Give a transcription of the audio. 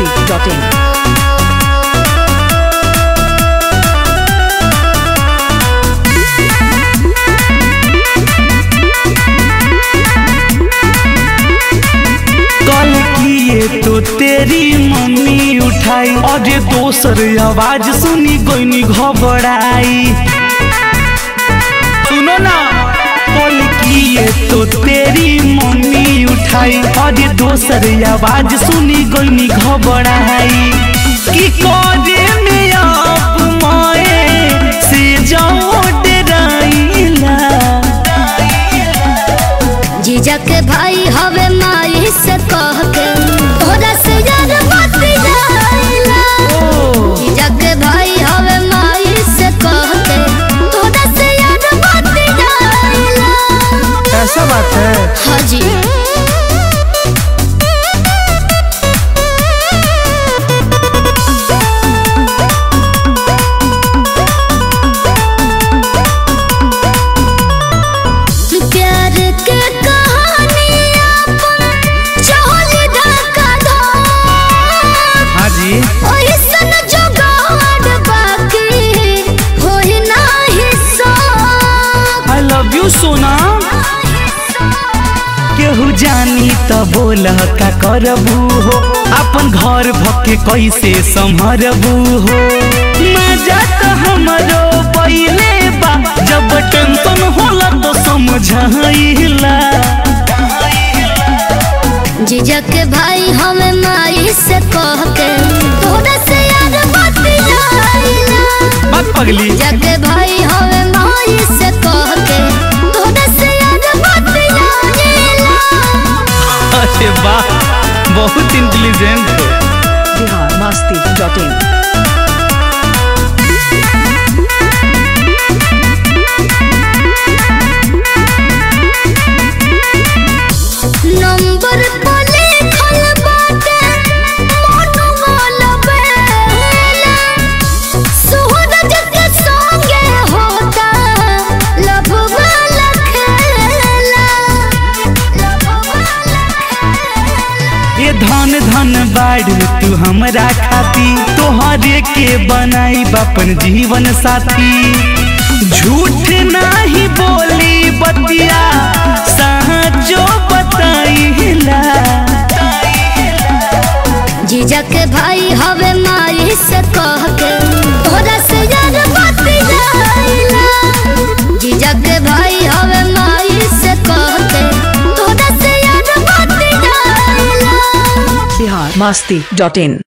biharmasti.in। तो तेरी मम्मी उठाई और दोसर आवाज सुनी गोइनी घबराई। सुनो ना, कल किए तो तेरी मम्मी उठाई और दोसर आवाज सुनी गोइनी घबराई। की करे में आप माए से जाओ डराइला। जीजा के भाई हवे माई से कह के तोरा से यार मत जाइला। जीजा के भाई हवे माई से कह के तोरा से यार मत जाइला। ऐसा बात है? हाँ जी। सोना केहू जानी त बोल का करबू हो, अपन घर भके कैसे संभरबू हो। मजा तो हमरो पहिले बा, जब टेंशन होला तो समझाइला। जीजा के भाई हमें माई से कह के तोरा से यार मत जाइला। बात पगली। जीजा के भाई हमें माई से कह के तोरा से यार मत जाइला। अरे वाह, बहुत इंटेलिजेंट हो। biharmasti.in। नंबर पर लिखल बाटे मनवा बेला। सूरज के संगे होता लव वाला खेला। ये धन धन बाढ़ तू हमरा खाती, तोहरे के बनाई बापन जीवन साथी। झूठ नहीं बोली बतिया, सचो बताइला। जीजा के भाई हवे माई से कह के तोरा से यार मत जाइला। जीजा के भाई हवे माई से कह के तोरा से यार मत जाइला। biharmasti.in।